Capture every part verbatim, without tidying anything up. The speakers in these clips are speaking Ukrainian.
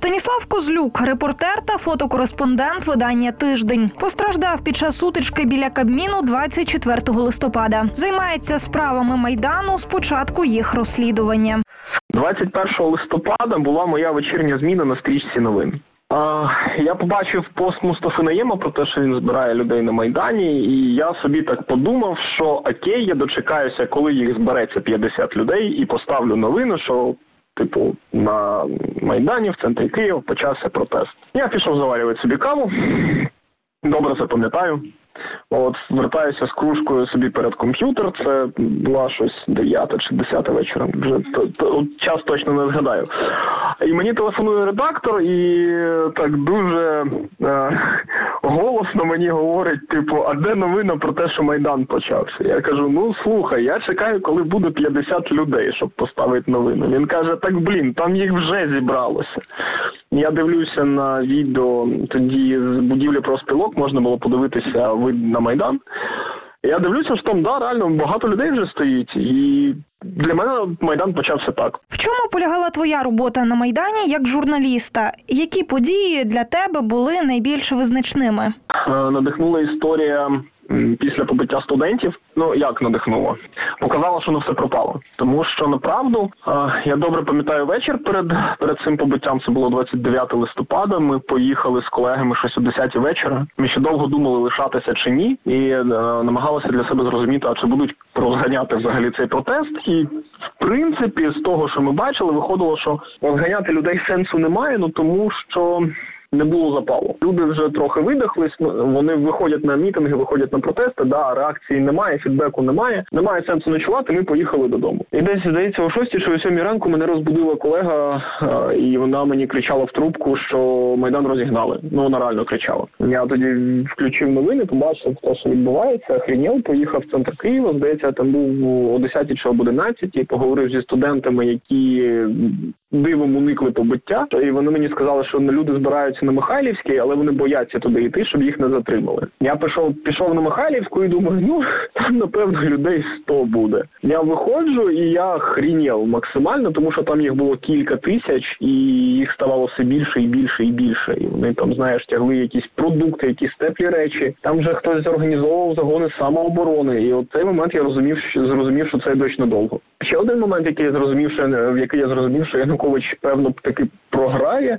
Станіслав Козлюк – репортер та фотокореспондент видання «Тиждень». Постраждав під час сутички біля Кабміну двадцять четвертого листопада. Займається справами Майдану з початку їх розслідування. двадцять першого листопада була моя вечірня зміна на стрічці новин. А, я побачив пост Мустафи Найєма про те, що він збирає людей на Майдані, і я собі так подумав, що окей, я дочекаюся, коли їх збереться п'ятдесят людей, і поставлю новину, що типу на Майдані в центрі Києва почався протест. Я пішов заварювати собі каву, добре це пам'ятаю. От, вертаюся з кружкою собі перед комп'ютер, це була щось дев'ята чи десята вечора, вже то, то, час точно не згадаю. І мені телефонує редактор і так дуже е, голосно мені говорить, типу, а де новина про те, що Майдан почався? Я кажу, ну слухай, я чекаю, коли буде п'ятдесят людей, щоб поставити новину. Він каже, так блін, там їх вже зібралося. Я дивлюся на відео, тоді з будівлі профспілок можна було подивитися вид на Майдан. Я дивлюся, що там, да, реально багато людей вже стоїть, і для мене Майдан почався так. В чому полягала твоя робота на Майдані як журналіста? Які події для тебе були найбільш визначними? Надихнула історія після побиття студентів. Ну, як надихнуло? Показала, що не все пропало. Тому що, направду, я добре пам'ятаю вечір перед, перед цим побиттям, це було двадцять дев'ятого листопада, ми поїхали з колегами щось о десятій вечора. Ми ще довго думали, лишатися чи ні, і е, намагалися для себе зрозуміти, а чи будуть розганяти взагалі цей протест. І, в принципі, з того, що ми бачили, виходило, що розганяти людей сенсу немає, ну тому що не було запалу. Люди вже трохи видихлись, вони виходять на мітинги, виходять на протести, да, реакції немає, фідбеку немає, немає сенсу ночувати, ми поїхали додому. І десь, здається, о шостій чи о сьомій ранку мене розбудила колега, і вона мені кричала в трубку, що Майдан розігнали. Ну, вона реально кричала. Я тоді включив новини, побачив те, що відбувається, охренів, поїхав в центр Києва, здається, я там був о десятій чи об одинадцятій, поговорив зі студентами, які дивом уникли побиття, і вони мені сказали, що люди збираються на Михайлівській, але вони бояться туди йти, щоб їх не затримали. Я пішов, пішов на Михайлівську і думаю, ну, там, напевно, людей сто буде. Я виходжу і я хрінєв максимально, тому що там їх було кілька тисяч, і їх ставало все більше і більше і більше. І вони там, знаєш, тягли якісь продукти, якісь теплі речі. Там вже хтось зорганізовував загони самооборони. І от цей момент я розумів, що, зрозумів, що це досить надовго. Ще один момент, який я зрозумів, що, в який я зрозумів, що Янукович, певно, таки програє,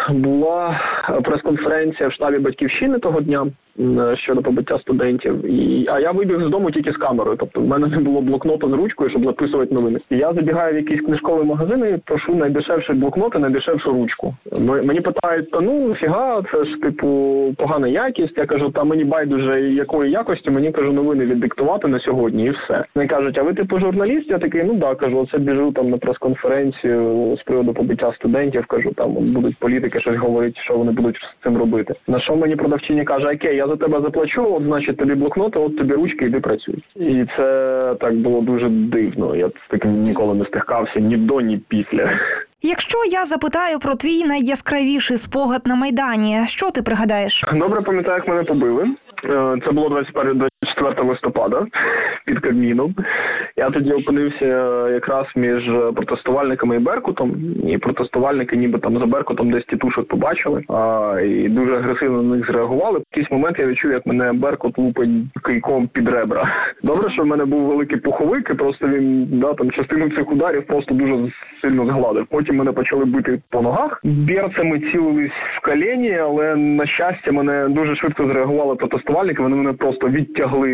була прес-конференція в штабі «Батьківщини» того дня щодо побиття студентів. І, а я вибіг з дому тільки з камерою, тобто в мене не було блокнота з ручкою, щоб записувати новини. І я забігаю в якийсь книжковий магазин і прошу найдешевший блокнот і найдешевшу ручку. Мені питають, та ну, фіга, це ж, типу, погана якість. Я кажу, та мені байдуже якої якості, мені, кажу, новини віддиктувати на сьогодні і все. Вони кажуть, а ви, типу, журналіст? Я такий, ну да, кажу, оце біжу там на прес-конференцію з приводу побиття студентів, кажу, там будуть політики щось говорити, що вони будуть з цим робити. На що мені продавчиня каже, окей, я за тебе заплачу, от, значить, тобі блокноти, от тобі ручки, іди працюй. І це так було дуже дивно. Я з таким ніколи не стикався ні до, ні після. Якщо я запитаю про твій найяскравіший спогад на Майдані, що ти пригадаєш? Добре пам'ятаю, як мене побили. Це було двадцять четвертого листопада під Кабміном. Я тоді опинився якраз між протестувальниками і Беркутом, і протестувальники ніби там за Беркутом десь тітушок побачили, а, і дуже агресивно на них зреагували. В якийсь момент я відчув, як мене Беркут лупить кийком під ребра. Добре, що в мене був великий пуховик, і просто він, да, там частину цих ударів просто дуже сильно згладив. Потім мене почали бити по ногах. Берцями цілились в колені, але, на щастя, мене дуже швидко зреагували протестувальники, вони мене просто відтягли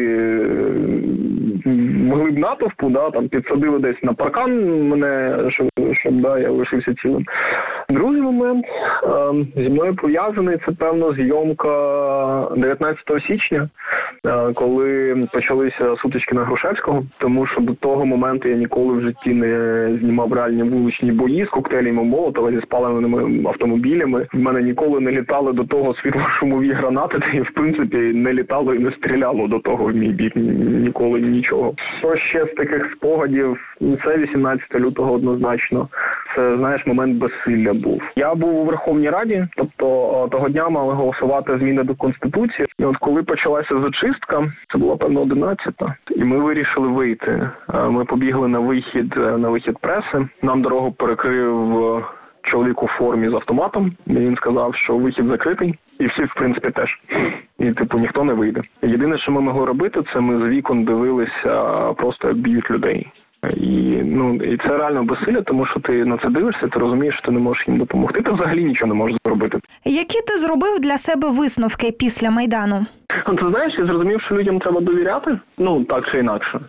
в глиб натовпу, да, там підсадили десь на паркан мене, щоб, щоб да, я лишився цілим. Другий момент е, зі мною пов'язаний, це, певно, зйомка дев'ятнадцятого січня, е, коли почалися сутички на Грушевського, тому що до того моменту я ніколи в житті не знімав реальні вуличні бої з коктейлями Молотова, зі спаленими автомобілями. В мене ніколи не літали до того світлошумові гранати, та і, в принципі, не літало і не стріляло до того в мій бік ніколи нічого. Що ще з таких спогадів? Це вісімнадцятого лютого однозначно. Це, знаєш, момент безсилля був. Я був у Верховній Раді, тобто того дня мали голосувати зміни до Конституції. І от коли почалася зачистка, це була, певно, одинадцята, і ми вирішили вийти. Ми побігли на вихід, на вихід преси. Нам дорогу перекрив чоловік у формі з автоматом, і він сказав, що вихід закритий, і всі, в принципі, теж. І, типу, ніхто не вийде. Єдине, що ми могли робити, це ми з вікон дивилися просто, як б'ють людей. І, ну, і це реально безсилля, тому що ти на це дивишся, ти розумієш, що ти не можеш їм допомогти, ти взагалі нічого не можеш зробити. Які ти зробив для себе висновки після Майдану? Ну, ти знаєш, я зрозумів, що людям треба довіряти, ну, так чи інакше.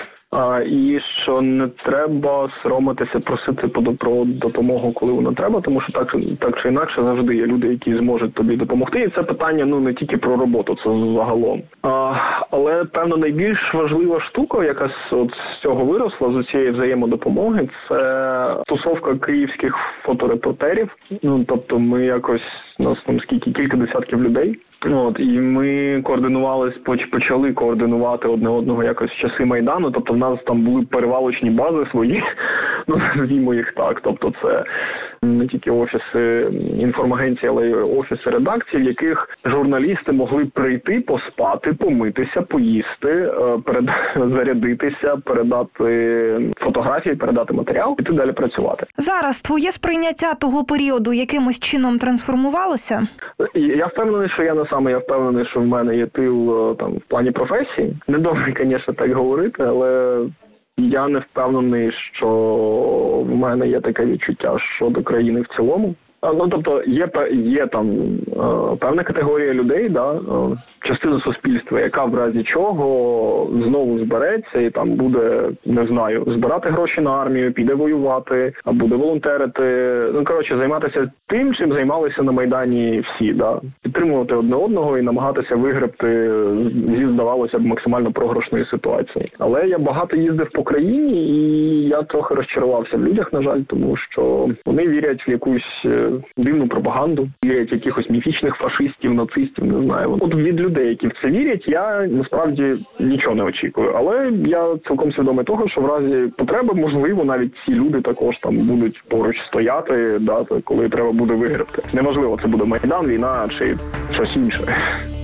А, і що не треба соромитися, просити про допомогу, коли воно треба, тому що так, так чи інакше завжди є люди, які зможуть тобі допомогти. І це питання, ну, не тільки про роботу, це загалом. А, але, певно, найбільш важлива штука, яка от з цього виросла, з цієї взаємодопомоги, це тусовка київських фоторепортерів. Ну, тобто ми якось, у нас там скільки, кілька десятків людей. От, і ми координувались, почали координувати одне одного якось в часи Майдану, тобто в нас там були перевалочні бази свої, ну, назвімо їх так, тобто це не тільки офіси інформагенції, але й офіси редакцій, в яких журналісти могли прийти, поспати, помитися, поїсти, перед... зарядитися, передати фотографії, передати матеріал, і ти далі працювати. Зараз твоє сприйняття того періоду якимось чином трансформувалося? Я впевнений, що я не саме, я впевнений, що в мене є тил там в плані професії. Недобре, звісно, так говорити, але я не впевнений, що в мене є таке відчуття щодо країни в цілому. Ну, тобто, є, є там певна категорія людей, да, частина суспільства, яка в разі чого знову збереться і там буде, не знаю, збирати гроші на армію, піде воювати, а буде волонтерити. Ну, коротше, займатися тим, чим займалися на Майдані всі, да. Підтримувати одне одного і намагатися вигребти зі, здавалося б, максимально програшної ситуації. Але я багато їздив по країні, і я трохи розчарувався в людях, на жаль, тому що вони вірять в якусь дивну пропаганду, вірять в якихось міфічних фашистів, нацистів, не знаю. От від людей, які в це вірять, я насправді нічого не очікую. Але я цілком свідомий того, що в разі потреби, можливо, навіть ці люди також там будуть поруч стояти, да, коли треба буде вигребти. Неважливо, це буде Майдан, війна чи щось інше.